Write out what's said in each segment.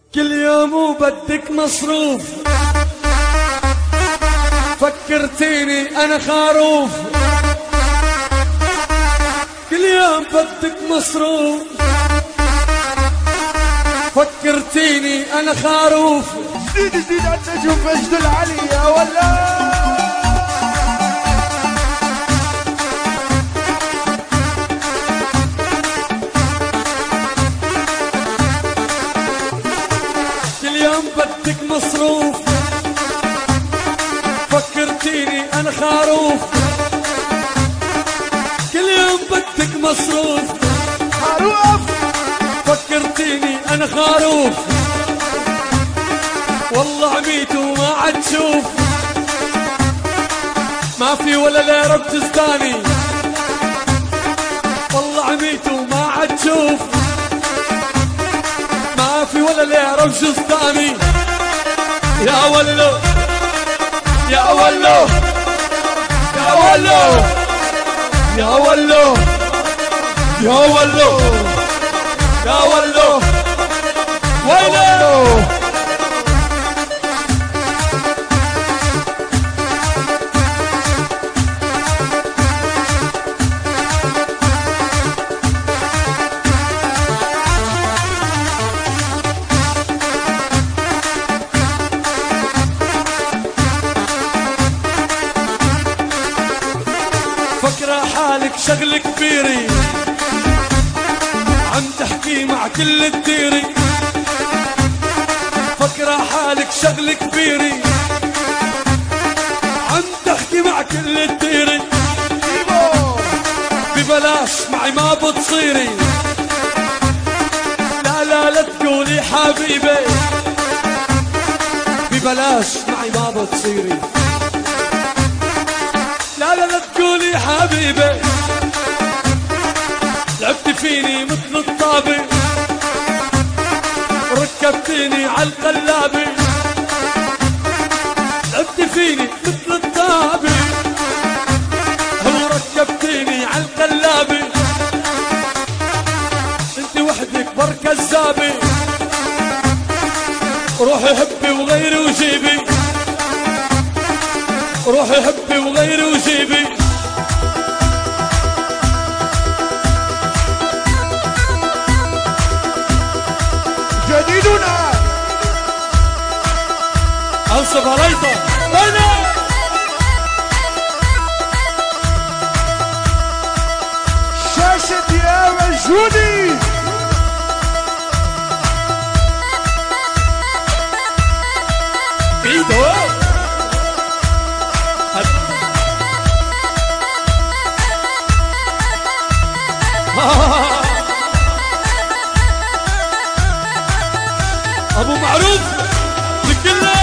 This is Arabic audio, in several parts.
كل يوم وبدك مصروف، فكرتيني انا خروف. كل يوم بدك مصروف، فكرتيني انا خروف. جديد جديد النجوم مجد العلي يا ولا. بدك مصروف، فكرتيني انا خروف. كل يوم بدك مصروف، خروف. فكرتيني انا خروف. والله عميت وما عاد شوف، ما في ولا ليرة بتزداني. والله عميت وما عاد شوف، ما في ولا ليرة بجزداني. يا ولو يا ولو يا ولو يا ولو يا ولو يا ولو ويلو. فكرة حالك شغل كبيري، عم تحكي مع كل الديري. فكرة حالك شغل كبيري، عم تحكي مع كل الديري. ببلاش معي ما بتصيري، لا لا لا تقولي حبيبي. ببلاش معي ما بتصيري، لا لا لا تقولي حبيبي. لعبت فيني مثل الطابي، ركبتيني عالقلابي. لعبت فيني مثل الطابي، وركبتيني عالقلابي. انت وحدك بر كذابي، روحي حبي وغيري وجيبي. روحي حبي وغيري وجيبي. جديدنا انصب عليطة بنا شاشة يا مجهودي. بيدو ابو معروف لكله.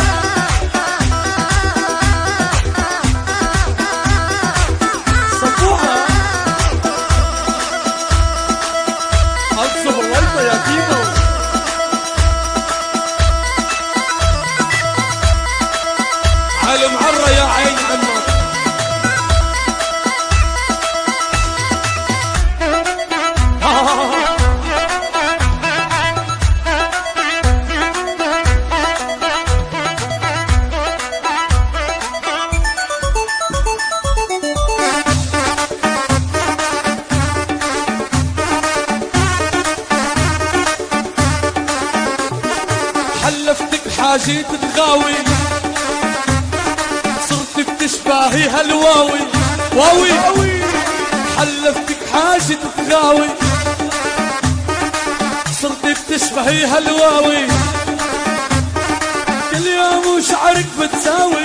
صفوحة انصب الورطة يا كيمو. على معرة يا عين عمك. حلفتك حاجي تتغاوي، صرت بتشبهي هالواوي واوي. حلفتك حاجي تتغاوي، صرت بتشبهي هالواوي. كل يوم وشعرك بتساوي،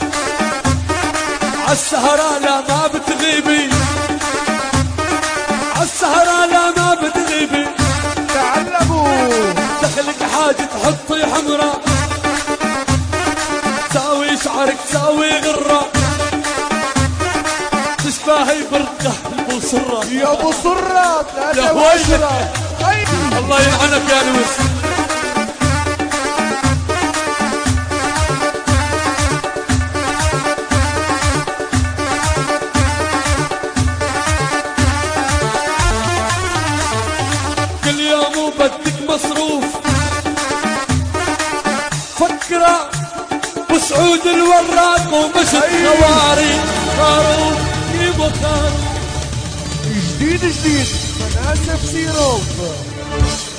عالسهرة لا ما بتغيبي. عالسهرة لا ما بتغيبي. تعلموا دخلك حاجة تحطي حمرا، تساوي شعرك تساوي غرة. تشبهي برقة البصرة يا ابو صرة. يا ويلك. الله يلعنك يا نوس. كل يوم بدك مصروف، ابو سعود الوراق ومشت خواري خروف يبو خروف جديد مناسف سيروف